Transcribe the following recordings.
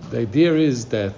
The idea is that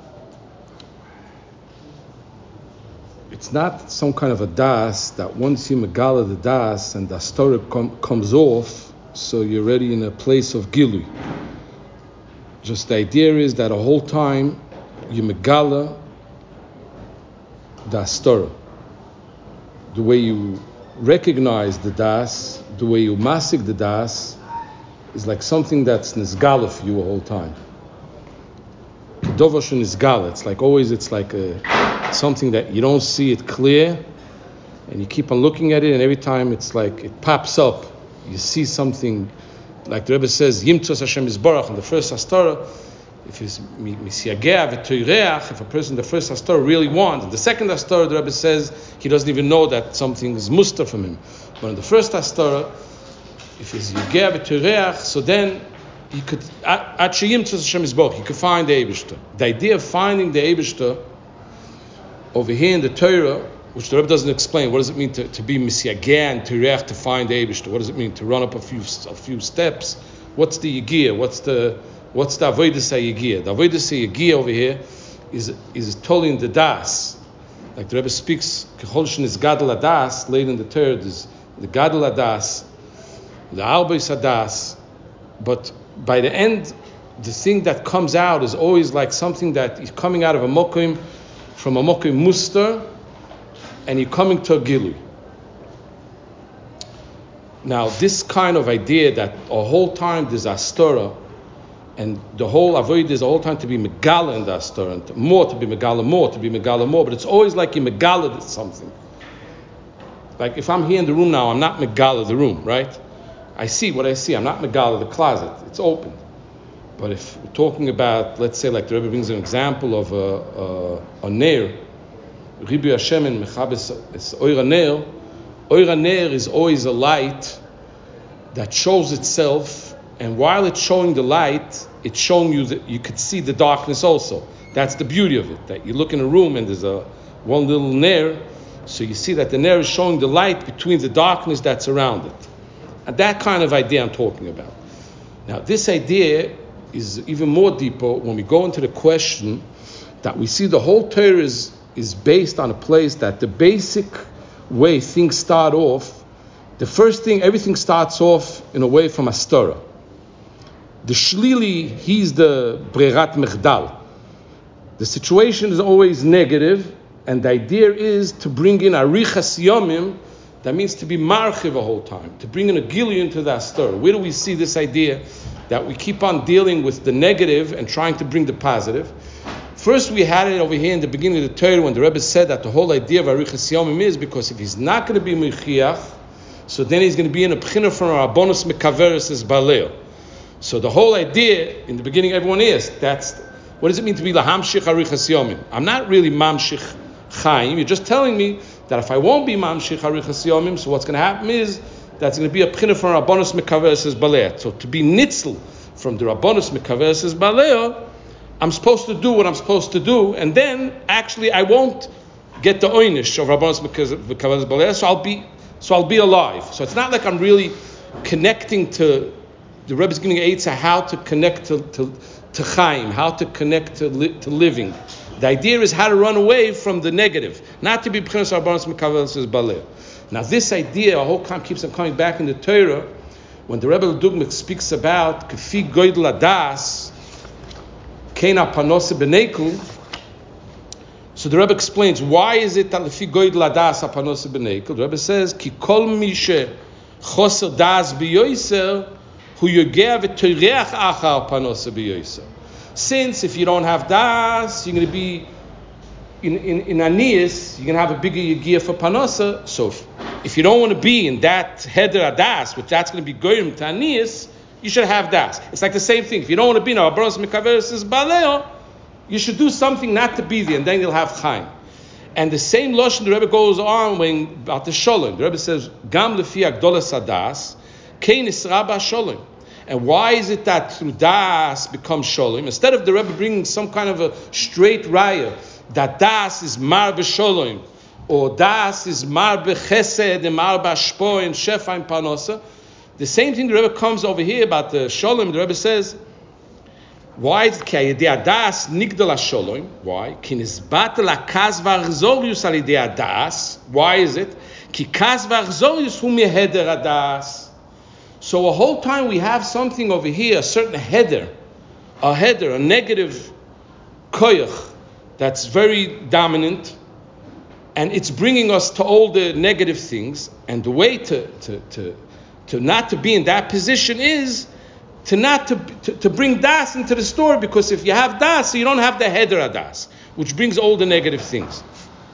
it's not some kind of a das that once you megala the das and the astora comes off, so you're already in a place of gilui. Just the idea is that the whole time you megala the astora. The way you recognize the das, the way you masik the das, is like something that's nizgala for you the whole time. Kedovah nizgala. It's like always. It's like something that you don't see it clear, and you keep on looking at it, and every time it's like it pops up. You see something, like the Rebbe says, Yimtzos Hashem Yisborach in the first Hastara. If it's Misyageh v'toireach, if a person the first Hastara really wants, the second Hastara, the Rebbe says he doesn't even know that something is muster from him. But in the first Hastara, if it's Yageh v'toireach, so then he could at Yimtzos Hashem Yisborach, he could find the Eibishter. The idea of finding the Eibishter over here in the Torah, which the Rebbe doesn't explain, what does it mean to be Misyageh and Toireach, to find the Eibishter? What does it mean to run up a few steps? What's the Yagiyah? What's the Avodas HaYagiyah? The Avodas HaYagiyah over here is totally in the Das. Like the Rebbe speaks, Kechol Sheniz Gadol HaDas, later in the Torah, there's the Gadol HaDas, the Arbos HaDas, but by the end, the thing that comes out is always like something that is coming out of a mokim, from a mokim muster, and you're coming to a gilui. Now, this kind of idea that a whole time there's astora, and the whole avoid is a whole time to be megala in the astora, and more to be megala more, but it's always like you megala something. Like if I'm here in the room now, I'm not megala the room, right? I see what I see. I'm not megala the closet. It's open. But if we're talking about, let's say, like the Rebbe brings an example of a ner, Ribu Hashem and Mechabes is Oira Ner. Oira Ner is always a light that shows itself, and while it's showing the light, it's showing you that you could see the darkness also. That's the beauty of it, that you look in a room and there's one little Ner, so you see that the Ner is showing the light between the darkness that's around it. And that kind of idea I'm talking about. Now, this idea is even more deeper when we go into the question that we see the whole Torah is based on a place that the basic way things start off, the first thing, everything starts off in a way from Astora. The Shlili, he's the Brerat Mechdal. The situation is always negative, and the idea is to bring in Arichas Yomim, that means to be marchiv the whole time, to bring in a Gilui into the Astora. Where do we see this idea that we keep on dealing with the negative and trying to bring the positive? First, we had it over here in the beginning of the Torah when the Rebbe said that the whole idea of Arichas Yomim is because if he's not going to be Mechiach, so then he's going to be in a B'china from Rabbonos Mekaveres as Baleo. So the whole idea in the beginning, everyone is, what does it mean to be Lahamshich Arichas Yomim? I'm not really Mamshich Chaim. You're just telling me that if I won't be Mamshich Arichas Yomim, so what's going to happen is that's going to be a B'china from Rabbonos Mekaveres as Baleo. So to be Nitzel from the Rabbonos Mekaveres as Baleo, I'm supposed to do what I'm supposed to do, and then actually I won't get the oynish of Rabbanos Mekaveres Baleh, so I'll be alive. So it's not like I'm really connecting to the Rebbe's giving aids how to connect to Chaim, how to connect to living. The idea is how to run away from the negative, not to be B'chinas Rabbanos Mekaveres Baleh. Now this idea, a whole time keeps on coming back in the Torah when the Rebbe Dugmik speaks about Kefi Goydel Adas. So the Rebbe explains why is it that lefi goydel hadas hapanos b'neikel. The Rebbe says ki kol mi shechoser das b'yoser hu yogea v'toireach achar panos b'yoser. Since if you don't have das, you're going to be in anias, you're going to have a bigger yogea for panosa. So if you don't want to be in that heder hadas, which that's going to be goyim to anias, you should have das. It's like the same thing. If you don't want to be in Rabbanos Mekaveres Baleo, you should do something not to be there, and then you'll have Chaim. And the same Lashon the Rebbe goes on when about the Sholem. The Rebbe says, Gam lefi agdolas hadas, kein isra b'Sholem. And why is it that through das becomes Sholem? Instead of the Rebbe bringing some kind of a straight raya, that das is mar b'Sholem, or das is mar b'chesed, and mar b'ashpo, and shefa and panosa, the same thing the Rebbe comes over here about the Sholem. The Rebbe says, Why is it Kayidei Adas Nigdal Sholom? Why? Kinisbat la Kaz v'Achzorius al Yidei Adas. Why is it? Ki Kaz v'Achzorius hu meheder Adas. So a whole time we have something over here, a certain header, a negative koyach that's very dominant, and it's bringing us to all the negative things. And the way to not to be in that position is to bring das into the story, because if you have das, you don't have the header adas, which brings all the negative things.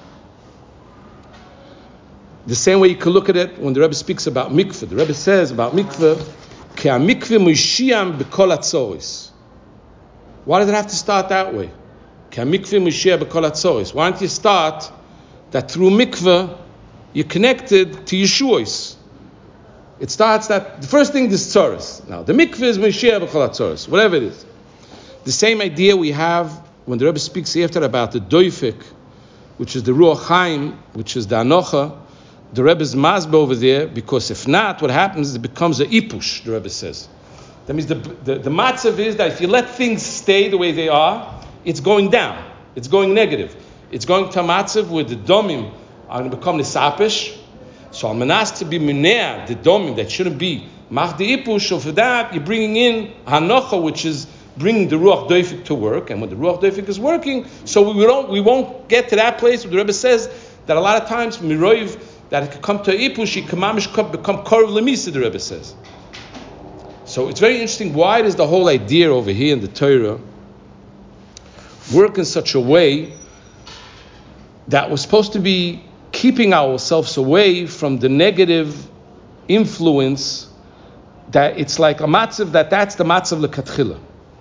The same way you can look at it when the Rebbe speaks about mikveh. The Rebbe says about mikveh, Ke mikveh mushiam b'kol hatzoros. Why does it have to start that way? Ke mikveh mushiam b'kol hatzoros. Why don't you start that through mikveh you're connected to Yeshuos? It starts that the first thing is tzoros. Now the mikveh is mushiam b'kol hatzoros, whatever it is. The same idea we have when the Rebbe speaks after about the doifik, which is the ruach chaim, which is the anocha. The Rebbe's masbeh over there, because if not, what happens is it becomes a ipush, the Rebbe says. That means the matzav is that if you let things stay the way they are, it's going down. It's going negative. It's going to a matzav where the domim are going to become nisapish. So al-manas to be minea, the domim that shouldn't be mach the ipush, so for that you're bringing in hanocha, which is bringing the ruach doifik to work. And when the ruach doifik is working, so we won't get to that place where the Rebbe says that a lot of times miroiv, that it could come to ipush, it could become korv lemisa, the Rebbe says. So it's very interesting. Why does the whole idea over here in the Torah work in such a way that we're supposed to be keeping ourselves away from the negative influence, that it's like a matzav, that's the matzav lekatchila?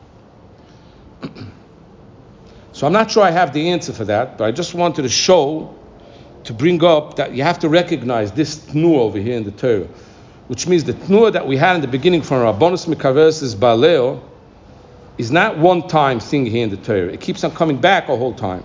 So I'm not sure I have the answer for that, but I just wanted to show, to bring up that you have to recognize this tnuah over here in the Torah, which means the tnuah that we had in the beginning from Rabbanos Mekaverses Baleo is not one-time thing here in the Torah. It keeps on coming back a whole time.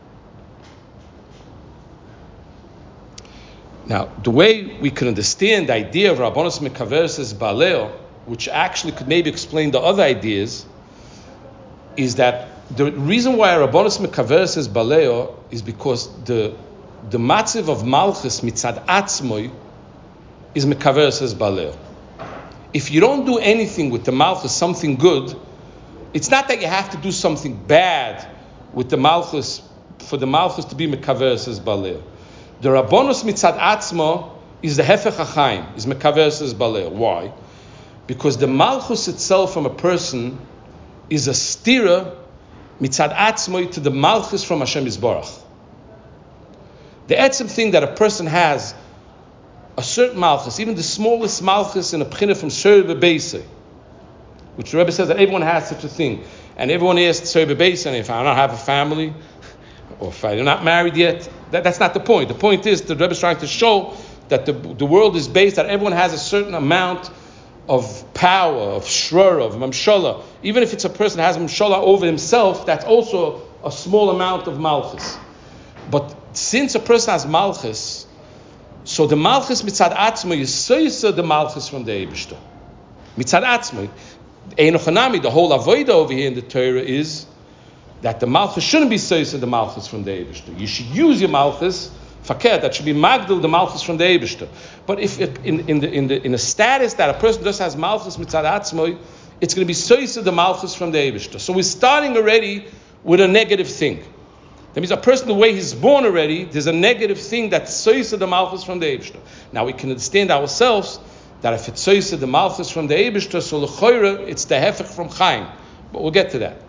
Now, the way we can understand the idea of Rabbanos Mekaverses Baleo, which actually could maybe explain the other ideas, is that the reason why Rabbanos Mekaverses Baleo is because the matziv of Malchus mitzad atzmoi is mekaverses baleo. If you don't do anything with the Malchus, something good, it's not that you have to do something bad with the Malchus for the Malchus to be mekaverses baleo. The Rabbanos mitzad atzmo is the hefech hachaim, is mekaverses baleo. Why? Because the Malchus itself from a person is a stira mitzad atzmoi to the Malchus from Hashem Yisborach. The etzem thing that a person has, a certain malchus, even the smallest malchus in a pchina from Sörbe Beise, which the Rebbe says that everyone has such a thing. And everyone asks Sörbe Beise, and if I don't have a family, or if I'm not married yet, that's not the point. The point is, the Rebbe is trying to show that the world is based, that everyone has a certain amount of power, of shrur, of mamshala. Even if it's a person that has mamshala over himself, that's also a small amount of malchus. But since a person has malchus, so the malchus mitzad atzmo is soysa the malchus from the Eibishter. Mitzad atzmo, einochanami, the whole avodah over here in the Torah is that the malchus shouldn't be soysa the malchus from the Eibishter. You should use your malchus fakir, that should be magdil the malchus from the Eibishter. But if it, in a status that a person just has malchus mitzad atzmo, it's going to be soysa the malchus from the Eibishter. So we're starting already with a negative thing. That means a person, the way he's born already, there's a negative thing that's soysa the malchus from the Eibishter. Now we can understand ourselves that if it's soysa the malchus from the Eibishter, so l'choira, it's the hefech from Chaim. But we'll get to that.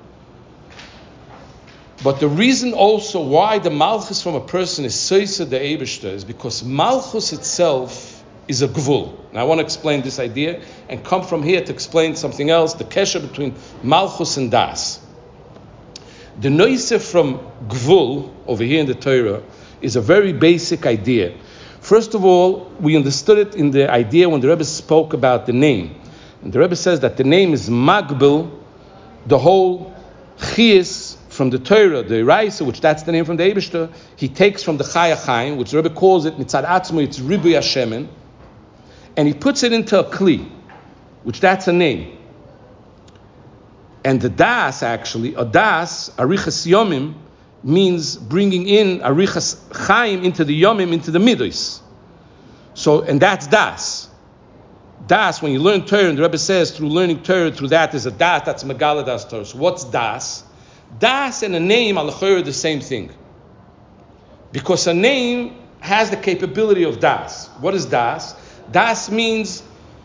But the reason also why the malchus from a person is soysa the Eibishter is because malchus itself is a gvul. Now I want to explain this idea and come from here to explain something else, the kesher between malchus and das. The noisef from Gvul, over here in the Torah, is a very basic idea. First of all, we understood it in the idea when the Rebbe spoke about the name. And the Rebbe says that the name is Magbil, the whole Chiyas from the Torah, the Iraisa, which that's the name from the Eibishter, he takes from the Chaya Chaim, which the Rebbe calls it, Mitzad Atzmo, it's Ribu Yashemen, and he puts it into a Kli, which that's a name. And the das, actually, a das, arichas yomim, means bringing in arichas chaim into the yomim, into the midos. So, and that's das. Das, when you learn Torah, and the Rebbe says through learning Torah, through that is a das, that's megala das Torah. So what's das? Das and a name, al-chayr, are the same thing. Because a name has the capability of das. What is das? Das means,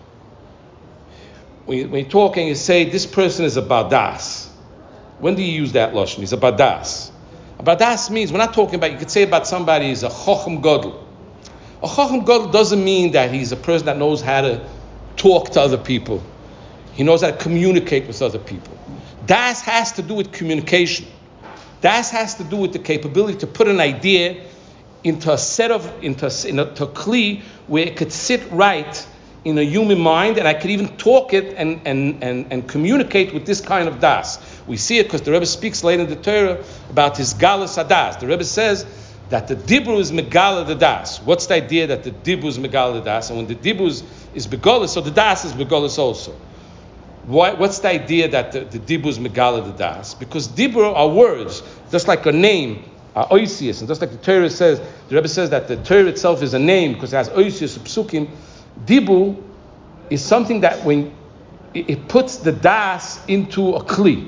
when you talk and you say, this person is a badas. When do you use that lashon? He's a badas. A badas means, we're not talking about, you could say about somebody is a chochem gadol. A chochem gadol doesn't mean that he's a person that knows how to talk to other people. He knows how to communicate with other people. Das has to do with communication. Das has to do with the capability to put an idea into a kli where it could sit right in a human mind, and I could even talk it and communicate with this kind of das. We see it because the Rebbe speaks later in the Torah about his galus hadas. The Rebbe says that the dibur is megala the das. What's the idea that the dibur is megala the das? And when the dibur is begolus, so the das is begolus also. What's the idea that the dibur is megala the das? Because dibur are words, just like a name, oisius, and just like the Torah says, the Rebbe says that the Torah itself is a name because it has oisius, psukim. Dibur is something that when it puts the das into a kli.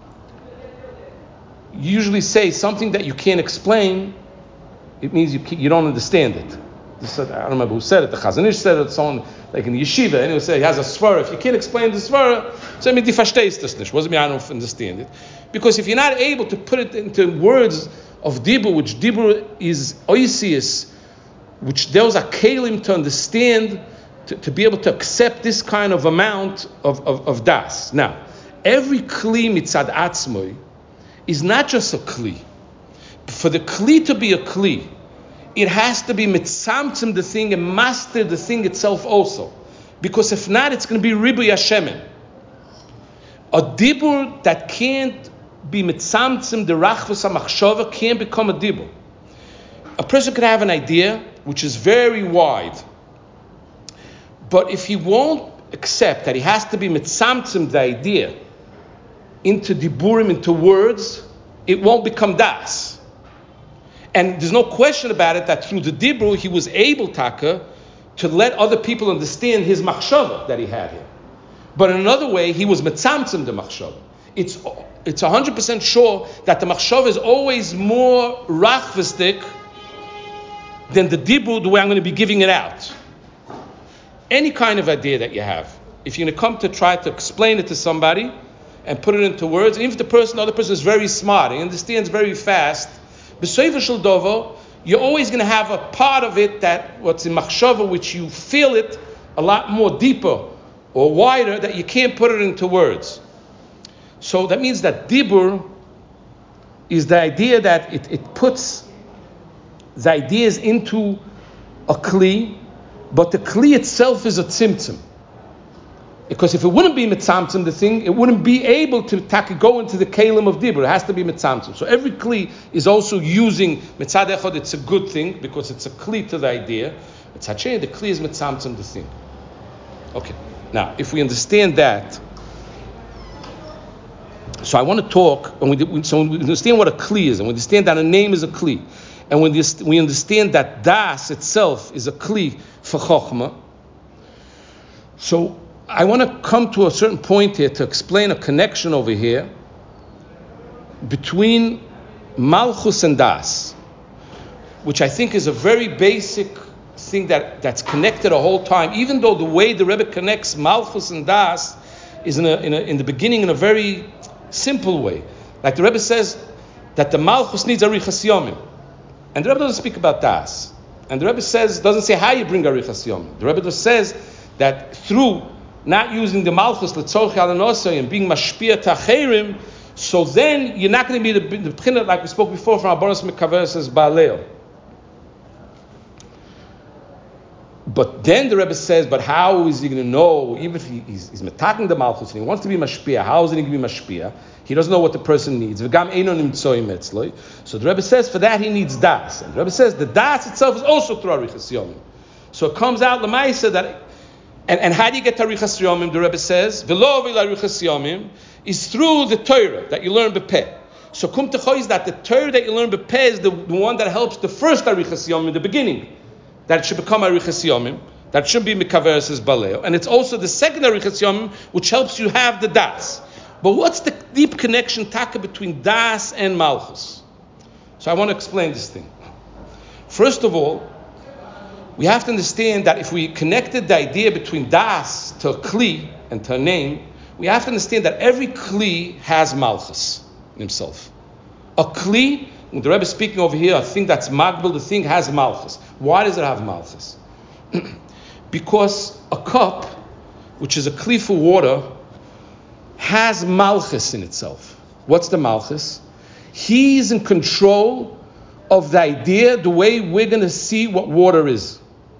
You usually say something that you can't explain. It means you don't understand it. I don't remember who said it. The Chazon Ish said it. Someone like in the yeshiva, and he would say he has a svara. If you can't explain the svara, so I mean, die verstehst das nicht. Was I don't understand it, because if you're not able to put it into words of dibur, which dibur is oisius, which those are kelim to understand, to be able to accept this kind of amount of das. Now, every kli mitzad atzmoi is not just a kli. For the kli to be a kli, it has to be mitzamtzim the thing and master the thing itself also. Because if not, it's going to be ribu yashemen. A dibur that can't be mitzamtzim the rachvus hamachshava can't become a dibur. A person could have an idea which is very wide, but if he won't accept that he has to be mitzamtzim the idea into diburim, into words, it won't become das. And there's no question about it that through the dibur he was able, taka, to let other people understand his machshava that he had here. But in another way, he was mitzamtzim the machshava. It's 100% sure that the machshava is always more rachvistik than the dibur, the way I'm going to be giving it out. Any kind of idea that you have, if you're going to come to try to explain it to somebody and put it into words, and if the other person is very smart, he understands very fast, b'soiva shel dovo, you're always going to have a part of it that what's in machshava, which you feel it a lot more deeper or wider, that you can't put it into words. So that means that dibur is the idea that it puts the ideas into a kli, but the kli itself is a tzimtzum. Because if it wouldn't be mitzamtzum, the thing, it wouldn't be able to go into the kalim of dibur. It has to be mitzamtzum. So every kli is also using mitzad echad. It's a good thing because it's a kli to the idea. Mitzad sheni, the kli is mitzamtzum the thing. Okay. Now, if we understand that, so I want to talk. When we understand what a kli is, and we understand that a name is a kli, and when we understand that das itself is a kli for chokhmah, so I want to come to a certain point here to explain a connection over here between malchus and das, which I think is a very basic thing that's connected a whole time, even though the way the Rebbe connects malchus and das is in the beginning in a very simple way. Like the Rebbe says that the malchus needs arichas yomim, and the Rebbe doesn't speak about das. And the Rebbe doesn't say how you bring arichas yomim. The Rebbe just says that through not using the malchus l'tzorch alanosay and being mashpia tacherim, so then you're not going to be the b'china like we spoke before from Abonos Mekaver says ba'aleo. But then the Rebbe says, but how is he going to know? Even if he's metaking the malchus and he wants to be mashpia, how is he going to be mashpia? He doesn't know what the person needs. V'gam eino nimtzoy metzloi. So the Rebbe says for that he needs das, and the Rebbe says the das itself is also through arichas yomim. So it comes out l'maisa that And how do you get to Arichas Yomim? The Rebbe says, V'lo v'il Arichas Yomim is through the Torah that you learn b'peh. So kum techo is that the Torah that you learn b'peh is the one that helps the first Arichas Yomim in the beginning. That it should become Arichas Yomim. That should be Mikaveres as Baleo. And it's also the second Arichas Yomim which helps you have the Das. But what's the deep connection, taka, between Das and Malchus? So I want to explain this thing. First of all, we have to understand that if we connected the idea between Das to a Kli and to a name, we have to understand that every Kli has Malchus in himself. A Kli, when the Rebbe is speaking over here, a thing that's Magbel, the thing has Malchus. Why does it have Malchus? Because a cup, which is a Kli for water, has Malchus in itself. What's the Malchus? He's in control of the idea, the way we're going to see what water is.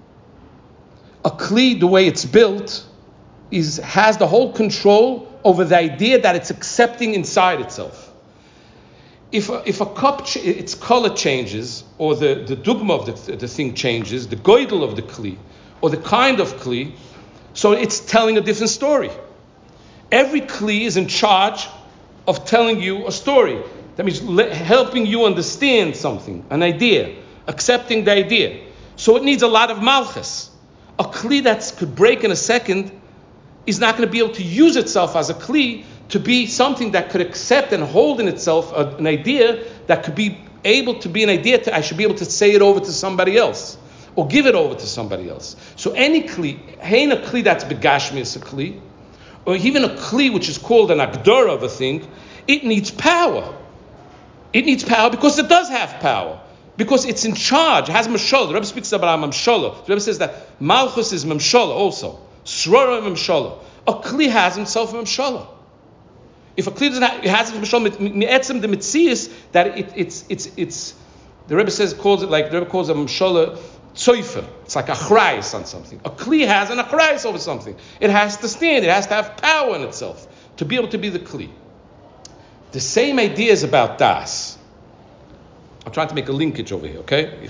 A Kli, the way it's built, has the whole control over the idea that it's accepting inside itself. If a cup, its color changes, or the dugma of the thing changes, the goydel of the Kli, or the kind of Kli, so it's telling a different story. Every Kli is in charge of telling you a story. That means helping you understand something, an idea, accepting the idea. So it needs a lot of Malchus. A Kli that could break in a second is not going to be able to use itself as a Kli to be something that could accept and hold in itself an idea that could be able to be an idea I should be able to say it over to somebody else or give it over to somebody else. So any Kli, ain't a Kli that's begashmi a Kli, or even a Kli which is called an Agdora of a thing, it needs power. It needs power because it does have power. Because it's in charge. It has Mamshala. The Rebbe speaks about Mamshala. The Rebbe says that Malchus is Mamshala also. Srora Mamshala. A Kli has himself a Mamshala. If a Kli doesn't have, it has Mamshala, Mi'etzim the Mitzias, that it's the Rebbe calls it a Mamshala Tzoifer. It's like a Achrayis on something. A Kli has an Achrayis over something. It has to stand. It has to have power in itself to be able to be the Kli. The same idea is about Das. I'm trying to make a linkage over here, okay?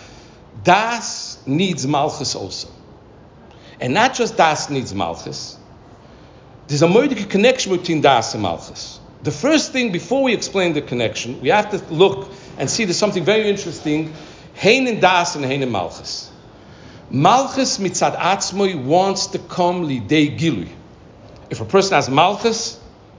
Das needs Malchus also. And not just Das needs Malchus. There's a moedic connection between Das and Malchus. The first thing, before we explain the connection, we have to look and see there's something very interesting. Hein in Das and Hein in Malchus. Malchus mitzad atzmoi wants to come lidei gilui. If a person has Malchus,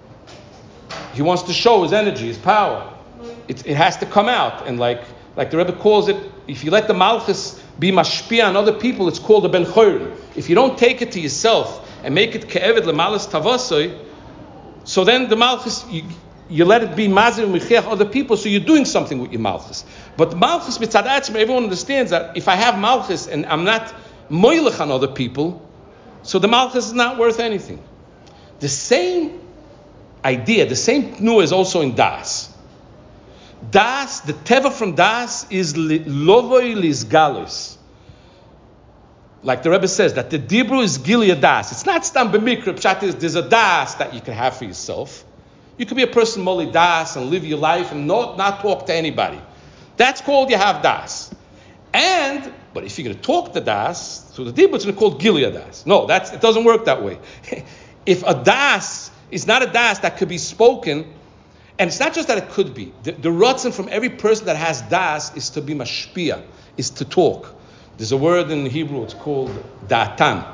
he wants to show his energy, his power. It has to come out, and like the Rebbe calls it, if you let the Malchus be mashpia on other people, it's called a ben chorin. If you don't take it to yourself and make it ke'eved lemalas tavasoi, so then the Malchus, you let it be mazir michiach other people, so you're doing something with your Malchus. But Malchus mitzad atzma, everyone understands that if I have Malchus and I'm not moilech on other people, so the Malchus is not worth anything. The same idea, the same tnuah is also in Das. Das, the teva from Das is lovoi lizgalos. Like the Rebbe says, that the dibru is gilia das. It's not stam b'mikra. Pshat is there's a das that you can have for yourself. You could be a person moli das and live your life and not talk to anybody. That's called you have das. But if you're going to talk to das, so the dibru is going to call gilia das. No, it doesn't work that way. If a das is not a das that could be spoken, and it's not just that it could be. The ratzon from every person that has das is to be mashpia, is to talk. There's a word in Hebrew, it's called datan.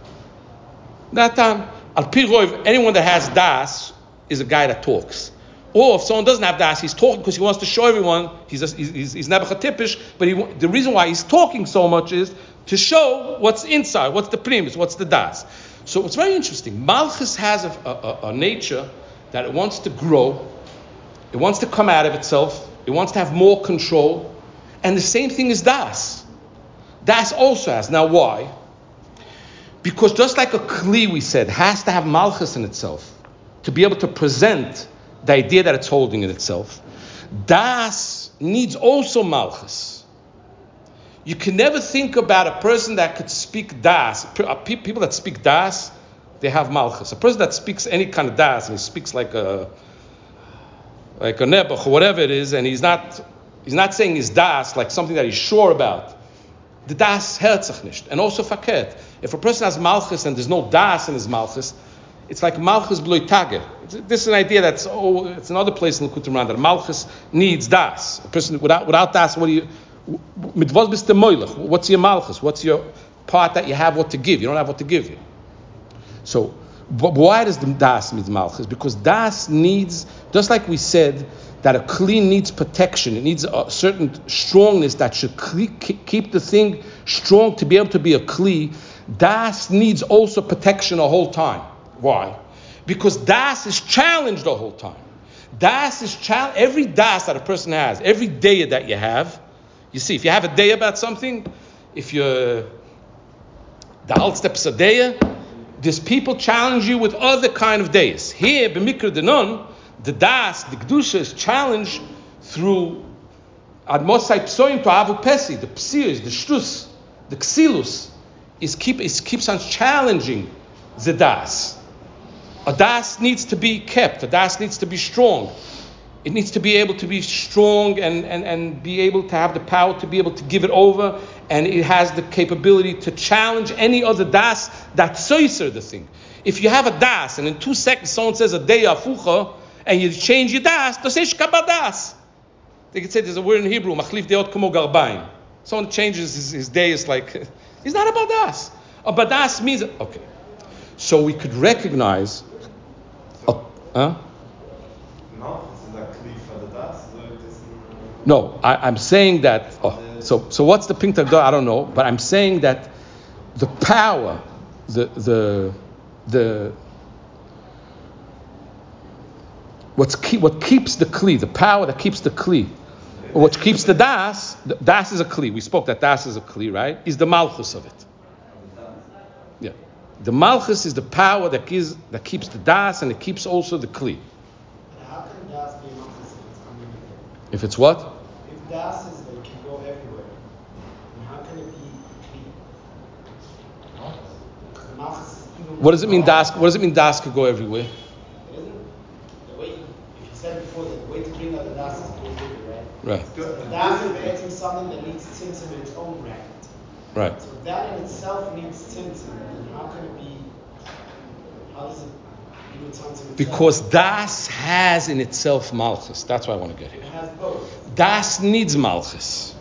Datan. Al pi roiv, anyone that has das is a guy that talks. Or if someone doesn't have das, he's talking because he wants to show everyone he's Nebuchadnezzar, but the reason why he's talking so much is to show what's inside, what's the primus, what's the das. So it's very interesting. Malchus has a nature that it wants to grow. It wants to come out of itself. It wants to have more control. And the same thing is Das. Das also has. Now why? Because just like a Kli, we said, has to have Malchus in itself to be able to present the idea that it's holding in itself, Das needs also Malchus. You can never think about a person that could speak Das. People that speak Das, they have Malchus. A person that speaks any kind of Das, and he speaks like a nebuch or whatever it is, and he's not saying his das like something that he's sure about. The das hört sich nicht, and also fakert. If a person has malchus and there's no das in his malchus, it's like malchus b'lo tage. This is an idea it's another place in Likutei Moharan that malchus needs das. A person without das, what do you? Mitvos bist the moilach. What's your malchus? What's your part that you have what to give? You don't have what to give. So, but why does the das need malchus? Because das needs, just like we said, that a kli needs protection. It needs a certain strongness that should keep the thing strong to be able to be a kli. Das needs also protection the whole time. Why? Because das is challenged the whole time. Das is challenged. Every das that a person has, every day that you have, you see, if you have a day about something, if you're the alt steps a day, there's people challenge you with other kind of days. Here, b'mikra denon, the das, the kedusha is challenged through ad mosai psoim to avu pesi, the psius, the shtus, the ksilus, keeps on challenging the das. A das needs to be kept. A das needs to be strong. It needs to be able to be strong and be able to have the power to be able to give it over, and it has the capability to challenge any other das that soiser the thing. If you have a das and in 2 seconds someone says a day afucha and you change your das, to say shkaba das. They could say there's a word in Hebrew, machlif deot kumo garbaim. Someone changes his day, it's like he's not about das. About das means okay. So we could recognize. No, I'm saying that. So what's the pink tagdor? I don't know, but I'm saying that the power, what keeps the kli, the power that keeps the kli, what keeps the das is a kli. We spoke that das is a kli, right? Is the malchus of it. Yeah, the malchus is the power that keeps the das and it keeps also the kli. How can das be malchus if it's unlimited? If it's what? If das is that it can go everywhere, then how can it be clean? Because the malchus is even. What does it mean das? What does it mean das could go everywhere? It isn't the way. If you said before that the way to bring out the das is to go bigger, right? Right. So the das is creating something that needs tzimtzum in its own bracket. Right. So if that in itself needs tzimtzum, then how can it be? How does it? Because das has in itself malchus. That's what I want to get here. It has both. Das needs malchus.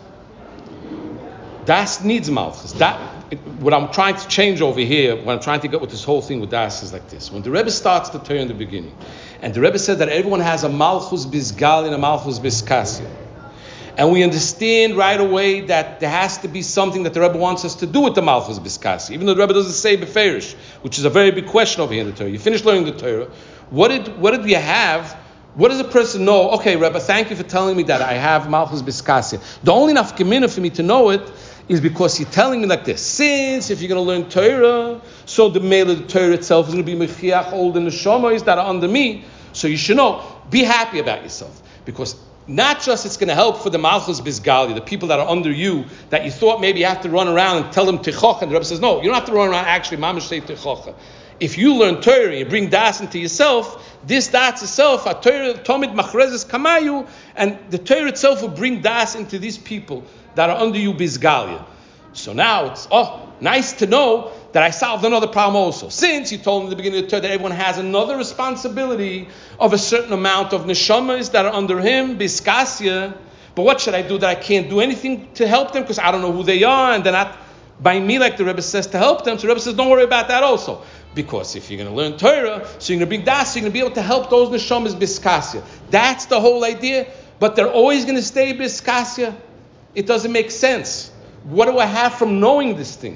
Das needs malchus. What I'm trying to change over here, what I'm trying to get with this whole thing with das is like this. When the Rebbe starts the Torah in the beginning, and the Rebbe said that everyone has a malchus bizgal and a malchus bizkasya. And we understand right away that there has to be something that the Rebbe wants us to do with the Malchus Biskasi. Even though the Rebbe doesn't say Beferish, which is a very big question over here in the Torah. You finish learning the Torah. What did you have? What does a person know? Okay, Rebbe, thank you for telling me that I have Malchus Biskasi. The only nafkamina for me to know it is because you're telling me like this. Since if you're going to learn Torah, so the male of the Torah itself is going to be Mechiach, all the neshamas that are under me. So you should know, be happy about yourself. Because not just it's going to help for the Malchus Bizgali, the people that are under you, that you thought maybe you have to run around and tell them Tichocha. And the Rebbe says, no, you don't have to run around actually, Mamash say Tichocha. If you learn Torah and you bring das into yourself, this das itself, a Torah, Tomid Machrezes Kamayu, and the Torah itself will bring das into these people that are under you Bizgalia. So now it's, nice to know that I solved another problem also. Since you told me at the beginning of the Torah that everyone has another responsibility of a certain amount of neshamas that are under him, biskasya, but what should I do that I can't do anything to help them because I don't know who they are and they're not by me like the Rebbe says to help them. So the Rebbe says don't worry about that also. Because if you're going to learn Torah, so you're going to bring das, so you're going to be able to help those neshamas biskasya. That's the whole idea. But they're always going to stay biskasya. It doesn't make sense. What do I have from knowing this thing?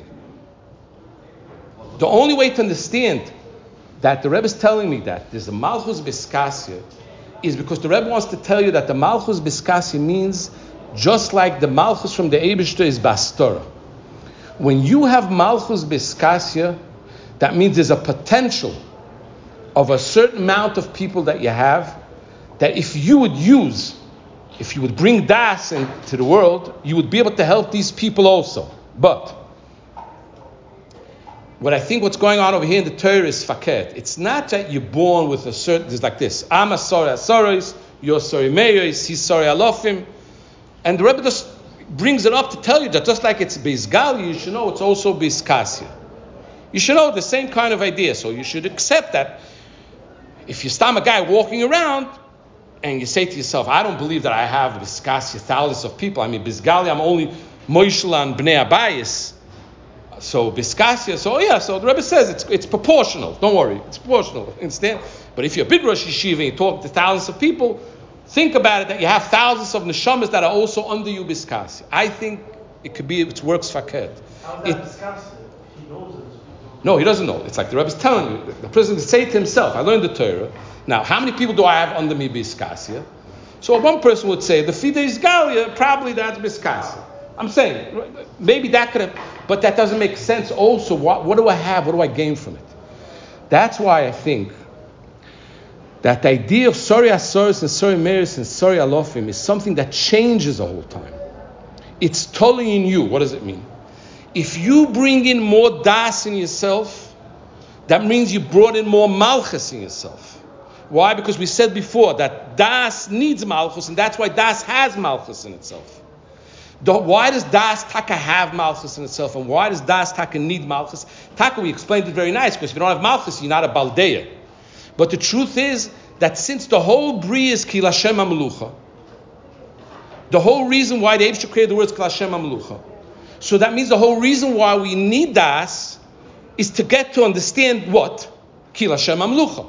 The only way to understand that the Rebbe is telling me that there's a Malchus Biskasya is because the Rebbe wants to tell you that the Malchus Biskasya means just like the Malchus from the Eibishter is Bastora. When you have Malchus Biskasya, that means there's a potential of a certain amount of people that you have that if you would bring das into the world, you would be able to help these people also. But what I think what's going on over here in the Torah is faket. It's not that you're born with a certain, it's like this. I'm a sorry asoros, you're sorry meyos, he's sorry alofim. And the Rebbe just brings it up to tell you that just like it's bizgal, you should know it's also bizkasya. You should know the same kind of idea. So you should accept that if you stam a guy walking around and you say to yourself, I don't believe that I have Biskasya, thousands of people. I mean, Bizgali, I'm only Moishla and Bnei Abayis. So Biskasya, so the Rebbe says it's proportional. Don't worry, it's proportional. Understand? But if you're a big Rosh Yeshiva and you talk to thousands of people, think about it that you have thousands of neshamas that are also under you Biskasya. I think it could be, it works fakir. How's that Biskasya? He knows it. No, he doesn't know. It's like the Rebbe is telling you. The person can say to himself, I learned the Torah. Now, how many people do I have under me Biskasya? So one person would say, the Fide is Galia, probably that's Biskasya. I'm saying, maybe that could have, but that doesn't make sense also. What do I have? What do I gain from it? That's why I think that the idea of Sori Asoris and Sori Meris and Sori Alofim is something that changes the whole time. It's totally in you. What does it mean? If you bring in more das in yourself, that means you brought in more malchus in yourself. Why? Because we said before that das needs malchus, and that's why das has malchus in itself. Why does das taka have malchus in itself, and why does das taka need malchus? Taka, we explained it very nice, because if you don't have malchus, you're not a baldeya. But the truth is that since the whole bri is ki Lashem HaMelucha, the whole reason why the Eibshter created the words ki Lashem HaMelucha, so that means the whole reason why we need das is to get to understand what? Ki Lashem HaMelucha.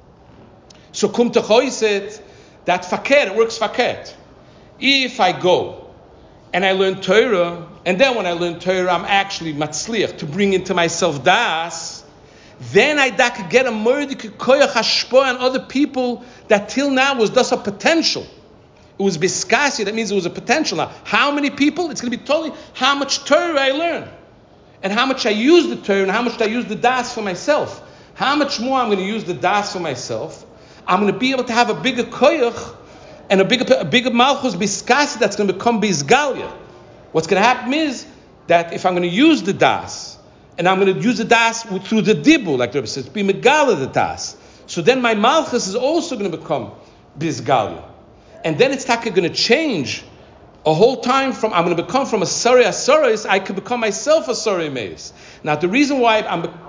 So kum techoiset, that fakir, it works fakir. If I go and I learn Torah, and then when I learn Torah, I'm actually matzliach to bring into myself das, then I could get a murdik koyach hashpoah on other people that till now was just a potential. It was biskasi, that means it was a potential. Now, how many people? It's going to be totally how much Torah I learn, and how much I use the Torah, and how much I use the das for myself. How much more I'm going to use the das for myself. I'm going to be able to have a bigger koyach and a bigger malchus biskasi that's going to become bizgalia. What's going to happen is that if I'm going to use the das, and I'm going to use the das through the dibu, like the Rebbe says, be megala the das. So then my malchus is also going to become bizgalia. And then it's going to change a whole time from, I'm going to become from a sari asaris, I could become myself a sari meis. Now the reason why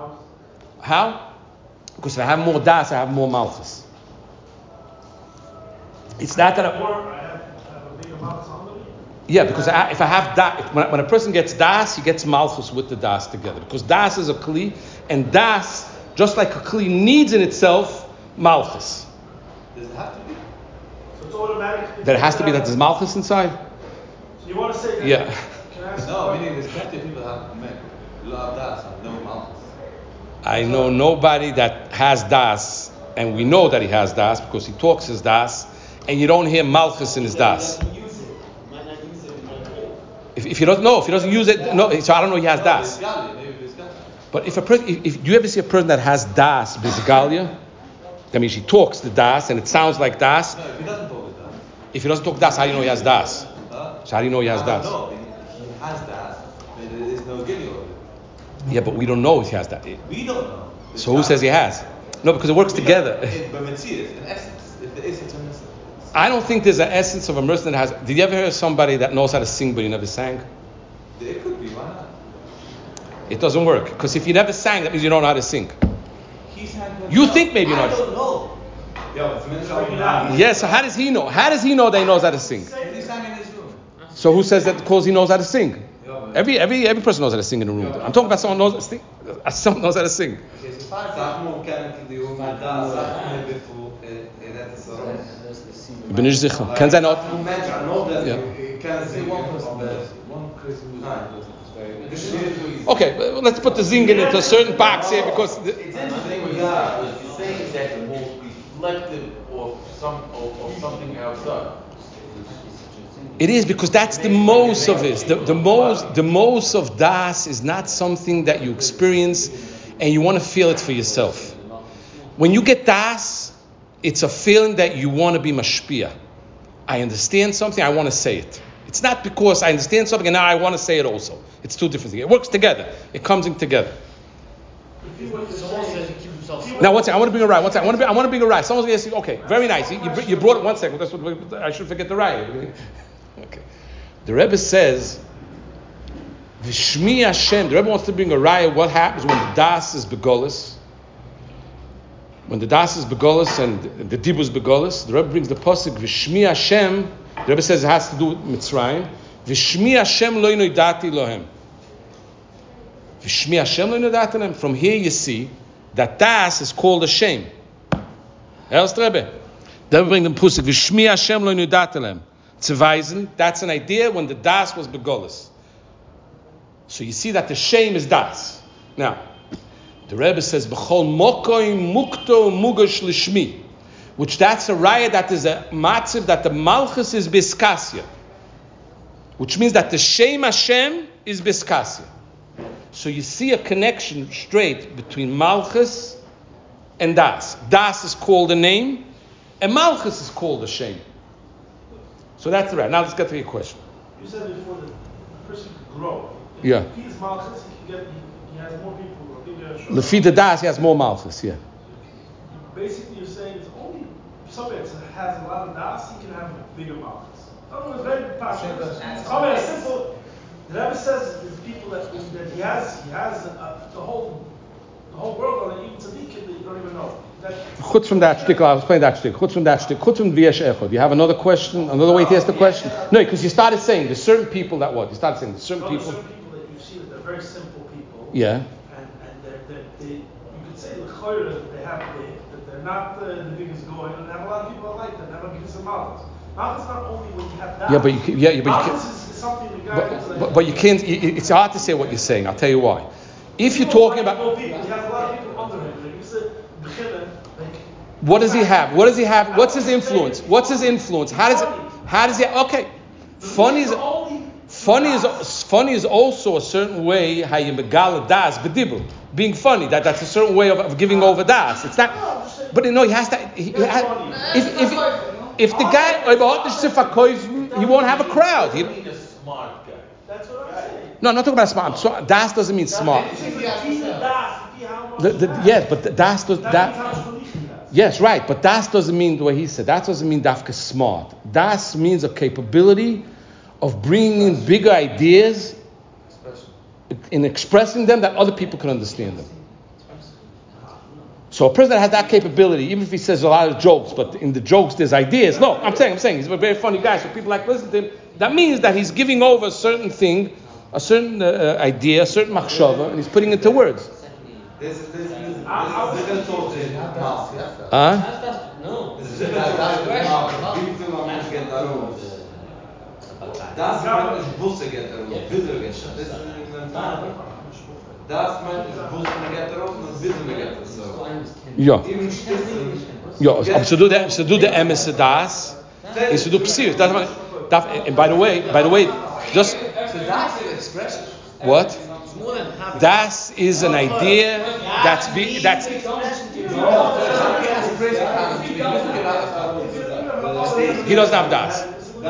how? Because if I have more das, I have more malchus. It's not that I have a bigger mouth on me. Yeah, because if I have das, when a person gets das, he gets malchus with the das together. Because das is a kli, and das, just like a kli, needs in itself malchus. Does it have to be? So it's automatic. There has to be that there's malchus inside? So you want to say that? Yeah. Can I ask No, meaning there's plenty of people that have love das, have no malchus. I know nobody that has das, and we know that he has das because he talks his das, and you don't hear malchus in his das. If he doesn't use it, no. So I don't know he has das. But if you ever see a person that has das bizgalia, that means he talks the das and it sounds like das. No, if he doesn't talk das. If he doesn't talk das, how do you know he has das? Huh? So how do you know he has das? No, he has das. There is no gilly of it. Yeah, but we don't know if he has that. We don't know. So who says he has? No, because it works together. But Metzias, in essence, if there is such an essence. I don't think there's an essence of a person that has. Did you ever hear somebody that knows how to sing but he never sang? It could be, why not? It doesn't work. Because if you never sang, that means you don't know how to sing. He sang. You think maybe you know. I don't know. Yo, it's Yes, so how does he know? How does he know that he knows how to sing? He sang in his room. So who says that because he knows how to sing? Every person knows how to sing in the room. I'm talking about someone knows how to sing. Bin ich sicher. Kann sein auch. Ja. Okay, let's put the singing into a certain box here because. It's interesting what you're saying is that the more reflective of something outside. It is because that's the most of it. The most of das is not something that you experience and you want to feel it for yourself. When you get das, it's a feeling that you want to be mashpia. I understand something, I want to say it. It's not because I understand something and now I want to say it also. It's two different things. It works together. It comes in together. Now, one second. I want to bring a right. One second. I want to bring a right. Someone's going to say, okay, very nice. You brought it. 1 second. That's what I should forget the right. Okay. The Rebbe says V'shmi Hashem. The Rebbe wants to bring a raya. What happens when the das is begolus? When the das is begolus and the dibur is begolus, the Rebbe brings the pasuk V'shmi Hashem. The Rebbe says it has to do with Mitzrayim. V'shmi Hashem lo inoidati lohem. V'shmi Hashem lo inoidati lohem. From here you see that das is called a shame. Else Rebbe. The Rebbe brings the pasuk V'shmi Hashem lo inoidati lohem. Tzevaisen. That's an idea when the das was begolus. So you see that the shame is das. Now, the Rebbe says B'chol mokoim mukto mugash lishmi. Which that's a raya that is a matziv that the malchus is biskasya, which means that the Shem Hashem is biskasya. So you see a connection straight between malchus and das. Das is called a name, and malchus is called a Shem. So that's the raya. Now let's get to your question. You said before that the person could grow. Yeah. If he's malchus, he has more people. Lefi the das, he has more malchus. Yeah. Basically, you're saying it's only if somebody has a lot of das, he can have a bigger malchus. Someone is very passionate. Somebody is simple. The Rebbe says there's people that he has the whole world on it, even tzaddikim that you don't even know. Chutz from that shtick, I'll explain that shtick. Chutz from that shtick. Chutz from v'yesh echod. You have another question? Another way to ask the question? No, because you started saying there's certain people that what? You started saying there's certain people. There's certain people that you see that they're very simple people. Yeah. And they you could say that they're not the biggest going, and they have a lot of people that like them. They have a biggest malchus. Malchus not only when you have that. Yeah, but you can. Malchus is something the guy. But you can't. It's hard to say what you're saying. I'll tell you why. If you're talking about. He has a lot of people under him. Like you said, what does he have? What does he have? What's his influence? What's his influence? How does he? Okay, funny is also a certain way how you megala das bedibur, being funny. That's a certain way of giving over das. It's not. But no, he has to. If the guy he won't have a crowd. He mean a smart guy. That's what I'm saying. No, I'm not talking about smart. So, das doesn't mean smart. Yes, but das does that. Yes, right. But das doesn't mean the way he said. That doesn't mean dafka smart. Das means a capability of bringing in bigger ideas, in expressing them that other people can understand them. So a person that has that capability, even if he says a lot of jokes, but in the jokes there's ideas. No, I'm saying he's a very funny guy, so people like listen to him. That means that he's giving over a certain thing, a certain idea, a certain machshava, and he's putting it into words. Ja, so do the emes das, is to do psir. And by the way, just what? Das is an idea that's. He doesn't have das.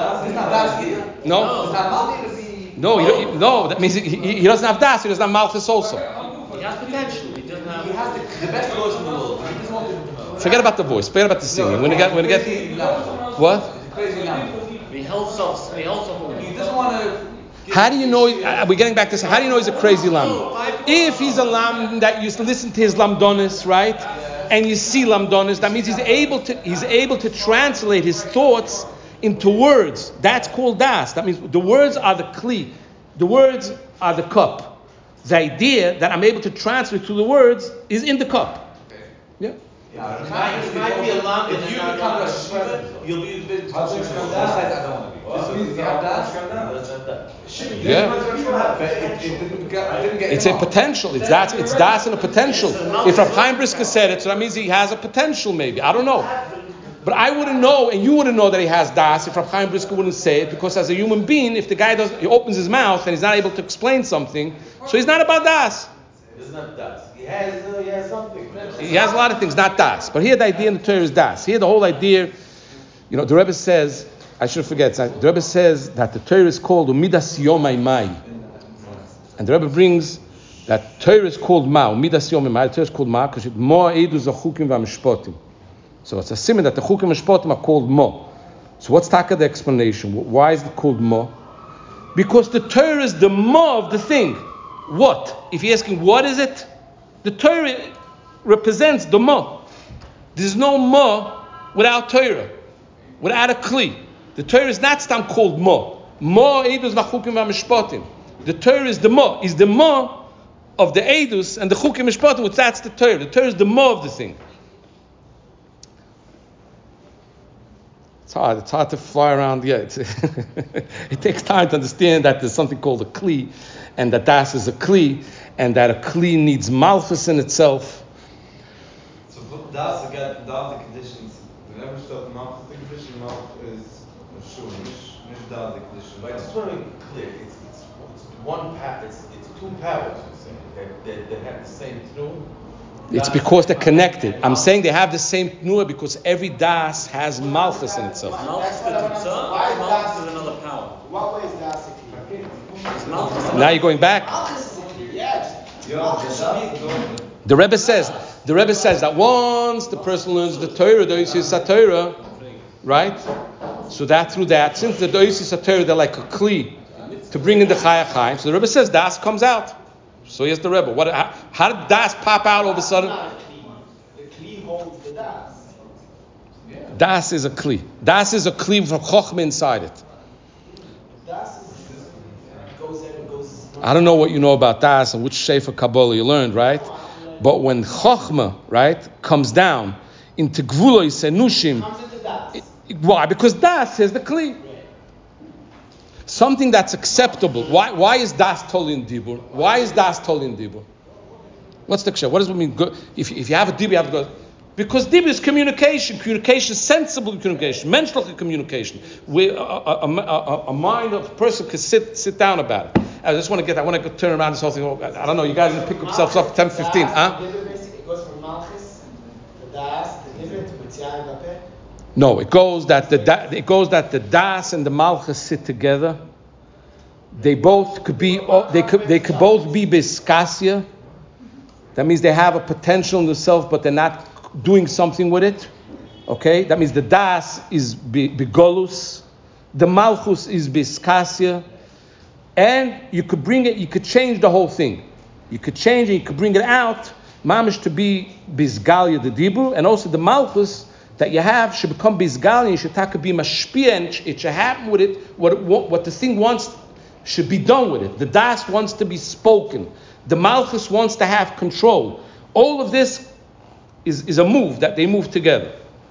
No. That means he doesn't have das. He doesn't have malchus also. He has potential. He doesn't have. He has the best voice in the world. He doesn't want people to know. Forget about the voice. Forget about the singing. When you get what? Crazy lamb. He holds off. He doesn't want to. How do you know? We're getting back to this. How do you know he's a crazy lamb? If he's a lamb that used to listen to his lamdonis, right? And you see lamdonis, that means he's able to translate his thoughts into words. That's called das. That means the words are the kli. The words are the cup. The idea that I'm able to translate to the words is in the cup. Yeah. It might be a lamb. If you become a Shiva, you'll be a bit. It's a potential. It's das and a potential. If Rav Chaim Brisker said it, so that means he has a potential. Maybe I don't know, but I wouldn't know, and you wouldn't know that he has das if Rav Chaim Brisker wouldn't say it, because as a human being, if the guy he opens his mouth and he's not able to explain something, so he's not about das. It's not das. He has something. He has a lot of things, not das. But here the idea in the Torah is das. Here the whole idea, the Rebbe says. I should forget. The Rebbe says that the Torah is called Umidas Yomai Mai. And the Rebbe brings that Torah is called Ma. Umidas Yomai Mai. The Torah is called Ma because it Mo Eidu Zachukim V'Mishpotim. So it's a simon that the Chukim Mishpotim are called Mo. So what's taka the explanation? Why is it called Mo? Because the Torah is the ma of the thing. What? If you're asking what is it? The Torah represents the ma. There's no ma without Torah, without a kli. The Torah is not stam called ma. Ma edus v'chukim v'mishpatim. The Torah is the ma. Is the ma of the edus and the chukim mishpatim, which that's the Torah. The Torah is the ma of the thing. It's hard to fly around. Yeah, it takes time to understand that there's something called a kli, and that das is a kli, and that a kli needs malchus in itself. So das again, das the conditions. Whenever stuff malchus, the condition malchus is sure, nicht das the condition. But I just want to be clear. It's one power. It's two powers. You're saying that have the same tnua. It's because they're connected. I'm saying they have the same tnua because every das has malchus in itself. Malchus is Malchus is another power. What way is das a kli? Now you're going back. Malchus is a kli, yes. The Rebbe says that once the person learns the Torah, the Oisis HaTorah, right? So that through that, since the Oisis HaTorah, they're like a kli to bring in the Chaya Chaim. So the Rebbe says das comes out. So here's the Rebbe. How did das pop out all of a sudden? The kli holds the das. Das is a kli. Das is a kli from Chochmah inside it. Das goes. I don't know what you know about das and which Sefer Kabbalah you learned, right? But when Chochmah, right, comes down into Gvuloi Senushim, Comes into das. why? Because das is the kli. Something that's acceptable. Why is das totally in dibur? Why is das totally in dibur? What's the ksha? What does it mean? If you have a dibur, you have to go. Because dibur is communication. Communication, sensible communication, menschliche communication. Where a mind of a person can sit down about it. I just want to turn around this whole thing. I don't know. You guys pick yourselves up 10, 15, huh? The dibur basically goes from malchus, the das, the dibur to b'tziah v'peh. No, it goes that the das and the malchus sit together. They both could be they could both be biskasia. That means they have a potential in themselves, but they're not doing something with it. Okay, that means the das is bigolus, the malchus is biskasia, and you could bring it. You could change the whole thing. You could change it. You could bring it out, mamish to be bisgalia the dibur, and also the malchus that you have should become bizgali, you should be mashpia, and it should happen with it. What the thing wants should be done with it. The das wants to be spoken. The malchus wants to have control. All of this is a move that they move together.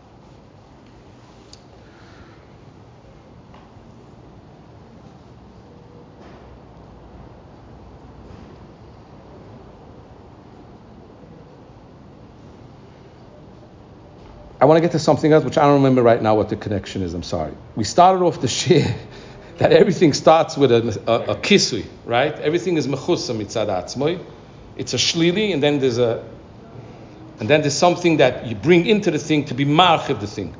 I want to get to something else, which I don't remember right now what the connection is. I'm sorry. We started off the shir that everything starts with a kisui, right? Everything is mechusa mitzad atzmoi. It's a shlili, and then there's something that you bring into the thing to be marchiv the thing.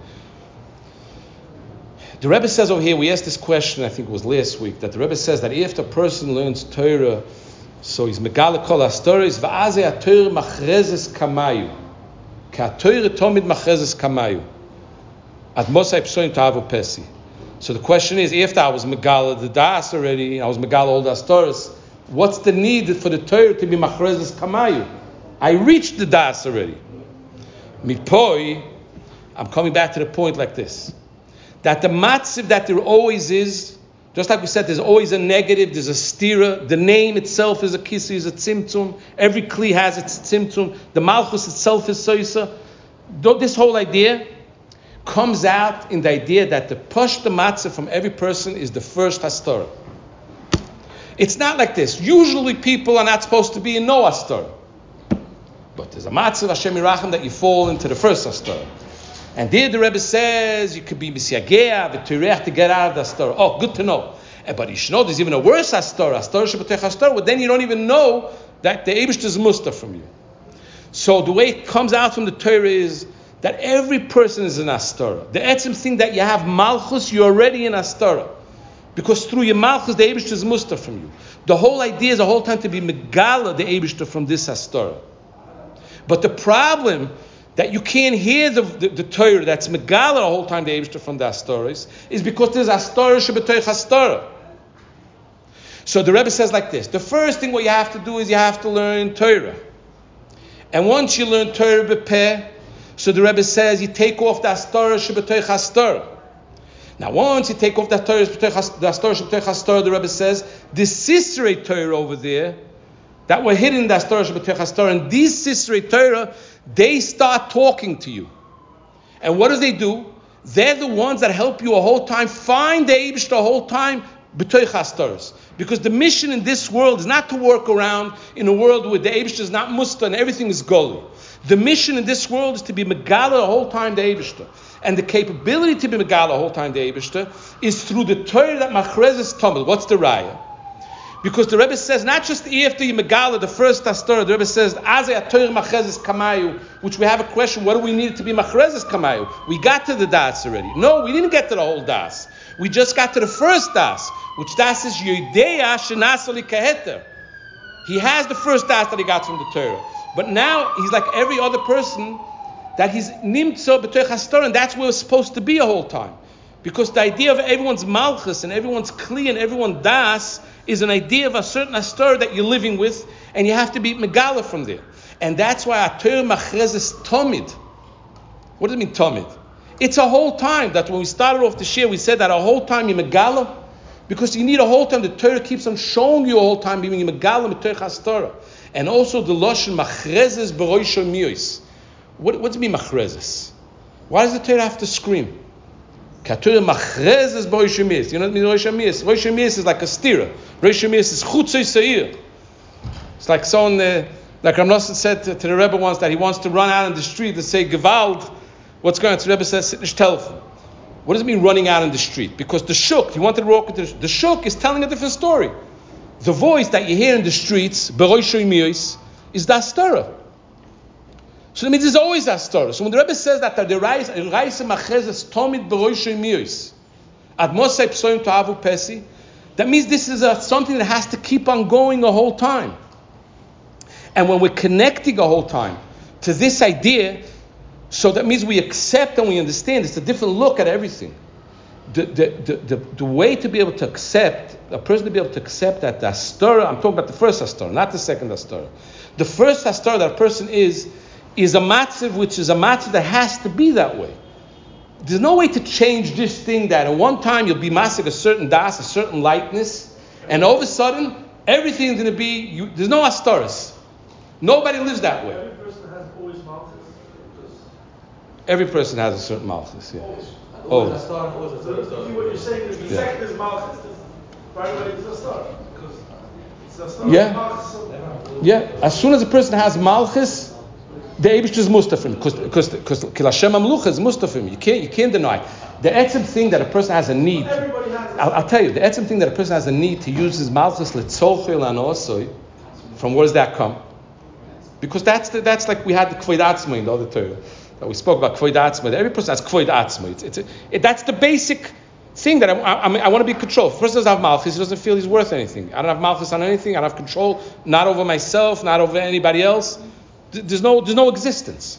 The Rebbe says over here, we asked this question, I think it was last week, that the Rebbe says that if the person learns Torah, so he's megala kol hastoris, va'azeh ha-Torah machrezes kamayu. So the question is, after I was Megala the Das already, I was Megala all the Astoris, what's the need for the Torah to be Machrezes Kamayu? I reached the Das already. Mipoi, I'm coming back to the point like this, that the matziv that there always is, just like we said, there's always a negative, there's a stira. The name itself is a kisi, is a tzimtzum. Every kli has its tzimtzum. The malchus itself is soisa. This whole idea comes out in the idea that the pashta matzah from every person is the first hastorah. It's not like this. Usually people are not supposed to be in no hastorah. But there's a matzah Hashem Yirachem that you fall into the first hastorah. And there the Rebbe says you could be misyagea, v'tirech to get out of the hastorah. Oh, good to know. But you should know there's even a worse hastorah, hastorah shebetech hastorah. But then you don't even know that the Eibush is muster from you. So the way it comes out from the Torah is that every person is an hastorah. The etzim thing that you have malchus, you're already in hastorah, because through your malchus the Eibush is muster from you. The whole idea is the whole time to be megala the Eibush from this hastorah. But the problem that you can't hear the Torah that's megala the whole time the Eibishter from the Astoris is because there's Astorah shebetoich Astorah. So the Rebbe says like this. The first thing what you have to do is you have to learn Torah. And once you learn Torah b'peh, so the Rebbe says you take off the Astorah shebetoich Astorah. Now once you take off the Astorah shebetoich Astorah, the Rebbe says, the Sisrei Torah over there, that were hidden in the Astorah shebetoich Astorah, and these Sisrei Torah, they start talking to you. And what do? They're the ones that help you a whole time find the Eibush the whole time b'toich Astorahs. Because the mission in this world is not to work around in a world where the Eibush is not musta and everything is golu. The mission in this world is to be megala the whole time the Eibush. And the capability to be megala the whole time the Eibush is through the Torah that machrezes tamil. What's the raya? Because the Rebbe says, not just after you megala the first Astorah, the Rebbe says, Azay Torah machrezes kamayu, which we have a question, what do we need to be machrezes kamayu? We got to the das already. No, we didn't get to the whole das. We just got to the first das, which das is Yodeya Shenasali Keheter. He has the first das that he got from the Torah. But now he's like every other person that he's nimtzo b'toich Astorah, and that's where it's supposed to be a whole time. Because the idea of everyone's malchus and everyone's kli and everyone's das is an idea of a certain Astorah that you're living with, and you have to be megala from there. And that's why a Torah machrezes tomid. What does it mean tomid? It's a whole time. That when we started off the shir, we said that a whole time you megala, because you need a whole time. The Torah keeps on showing you a whole time being megala b'toich Astorah. And also the lashon machrezes b'roishon miyos. What does it mean machrezes? Why does the Torah have to scream? Katura machrezes b'roishon miyos. You know what I mean? Roishon miyos. Roishon miyos is like a stira. Roishon miyos is chutzei seir. It's like someone, like Rav Nosson said to the Rebbe once that he wants to run out in the street and say gewalt. What's going on? So the Rebbe says, sit in telephone. What does it mean running out in the street? Because the shuk, he wanted to walk into the shuk is telling a different story. The voice that you hear in the streets, Beroishoi Miyos, is the Astorah. So that means there's always Astorah. So when the Rebbe says that the Reise Machezes Tomid Beroishoi Miyos, Ad Mosei Psoim To'avu Pesi, that means this is something that has to keep on going the whole time. And when we're connecting the whole time to this idea, so that means we accept and we understand. It's a different look at everything. The way to be able to accept, a person to be able to accept that the Astorah, I'm talking about the first Astorah, not the second Astorah. The first Astorah that a person is a matziv, which is a matziv that has to be that way. There's no way to change this thing that at one time you'll be massive a certain das, a certain lightness, and all of a sudden everything's going to be, there's no Astorahs. Nobody lives that way. Every person has always malchus. Every person has a certain malchus, yeah. Always a star, always a So star. what you're saying is the second is malchus. Right away it's a star. Because it's a star. Yeah. Malchus. Yeah, as soon as a person has malchus, the Eibush is mustafim, because Kil Hashem Amlucha is mustafim. You can't deny. The etzem thing that a person has a need. Everybody has I'll tell you, the etzem thing that a person has a need to use his malchus letzolchil and osoi. From where does that come? Because that's like we had the Kvoid Atzma in the other Torah that we spoke about Kvoid Atzma. Every person has Kvoid Atzma. That's the basic thing that I want to be controlled. If a person doesn't have malchus, he doesn't feel he's worth anything. I don't have malchus on anything. I don't have control, not over myself, not over anybody else. There's no existence.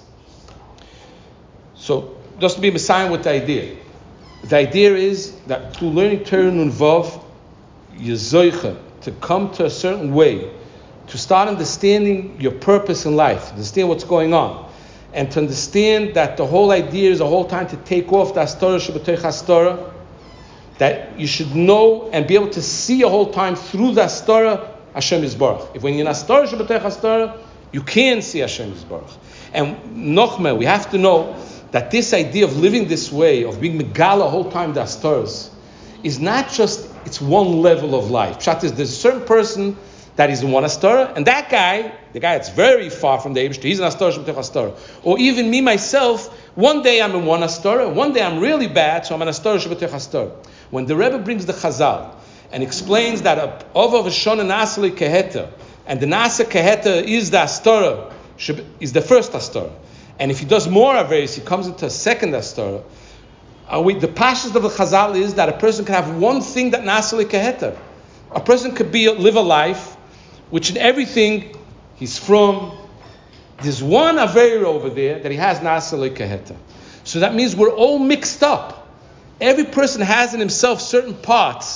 So just to be messiah with the idea. The idea is that through learning Torah Nun Vav, you're zoicha to come to a certain way, to start understanding your purpose in life, understand what's going on, and to understand that the whole idea is a whole time to take off the Astorah Shebetoich Astorah, that you should know and be able to see a whole time through the Astorah Hashem Yisbarach. If when you're in Astorah Shebetoich Astorah, you can see Hashem Yisbarach. And Nochmeh, we have to know that this idea of living this way, of being Megala whole time the Astorahs, is not just, it's one level of life. Pshat is, there's a certain person that is in one Astorah, and that guy, the guy that's very far from the Eibush, he's an Astorah Shebetoich Astorah. Or even me, myself, one day I'm in one Astorah, one day I'm really bad, so I'm an Astorah Shebetoich Astorah. When the Rebbe brings the Chazal and explains that Ova V'Shona Nasali Keheta, and the Nasa Keheta is the Astorah, is the first Astorah. And if he does more Averis, he comes into a second Astorah. The pashas of the Chazal is that a person can have one thing that Nasali Keheta. A person could live a life which in everything he's from. There's one Aver over there that he has Nasali Keheta. So that means we're all mixed up. Every person has in himself certain parts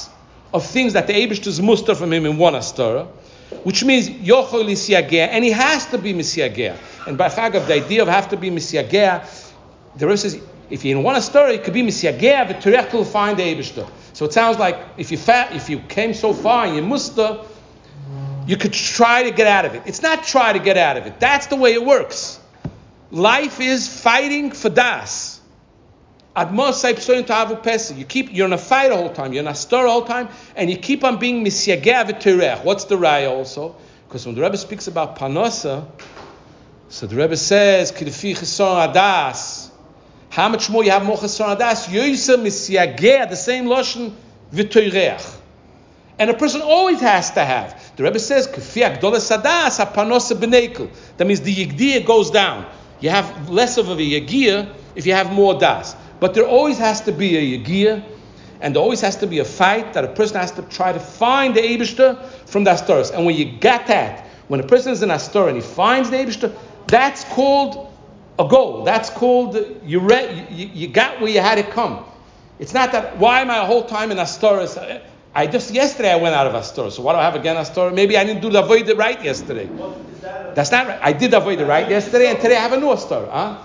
of things that the Eibishter is muster from him in one Astora, which means Yochol Isiagea, and he has to be Misiagea. And by Chagav, the idea of have to be Misiagea, the Rebbe says, if you in one Astora, it could be Misiagea, v'terech to find the Eibishter. So it sounds like if you came so far and you muster, you could try to get out of it. It's not try to get out of it. That's the way it works. Life is fighting for das. You're in a fight the whole time. You're in a stir the whole time, and you keep on being misyageh v'terech. What's the raya also? Because when the Rebbe speaks about panosa, so the Rebbe says, "K'lefi cheson adas." How much more you have more cheson adas? Yoysa misyageh, the same lashon v'terech. And a person always has to have. The Rebbe says, "K'fi agdolas adas hapanosa b'neikel." That means the yigdiyah goes down. You have less of a yigdiyah if you have more das. But there always has to be a yigiyah, and there always has to be a fight that a person has to try to find the Eibishter from the Astoros. And when you got that, when a person is in Astor and he finds the Eibishter, that's called a goal. That's called you got where you had to come. It's not that, why am I a whole time in Astoros? Yesterday I went out of Astor, so why do I have again Astor? Maybe I didn't do the avodah right yesterday. That's not right. I did the avodah right yesterday, and today I have a new Astor. Huh?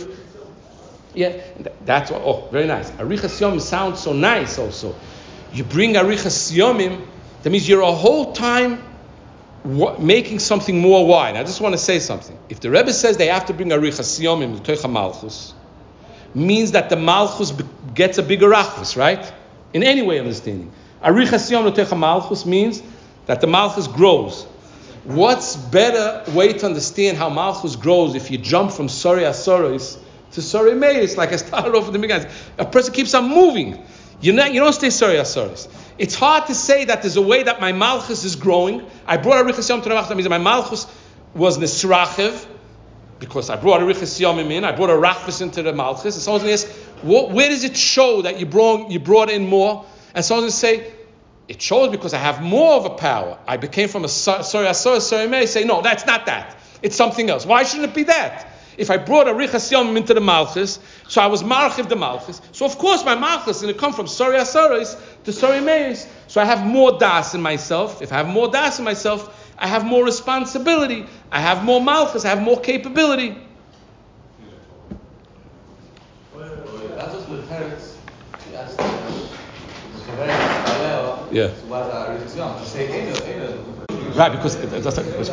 Yeah, that's what. Oh, very nice. Arichas Yomim sounds so nice. Also, you bring Arichas Yomim. That means you're a whole time making something more wide. I just want to say something. If the Rebbe says they have to bring Arichas Yomim to Toich Malchus, means that the Malchus gets a bigger Rachus, right? In any way of understanding, Arichas Yomim to Toich Malchus means that the Malchus grows. What's better way to understand how Malchus grows if you jump from Sori Asoris to Sori Meis, like I started off with the beginning. A person keeps on moving. You don't stay Sori Asoris. It's hard to say that there's a way that my Malchus is growing. I brought Arichas Yom to the Malchus. That means that my Malchus was Nisrachev, because I brought Arichas Yomim in. I brought a Rachvis into the Malchus. And someone's going to ask, where does it show that you brought in more? And someone's going to say, it shows because I have more of a power. I became from a Sori Asoris, Sori Meis. Say, no, that's not that. It's something else. Why shouldn't it be that? If I brought a Arichas Yomim into the Malchus, so I was Marchiv the Malchus, so of course my Malchus is going to come from Sori Asoris to Sori Meis. So I have more das in myself. If I have more das in myself, I have more responsibility. I have more Malchus. I have more capability. That's just with parents. Yeah. Right, because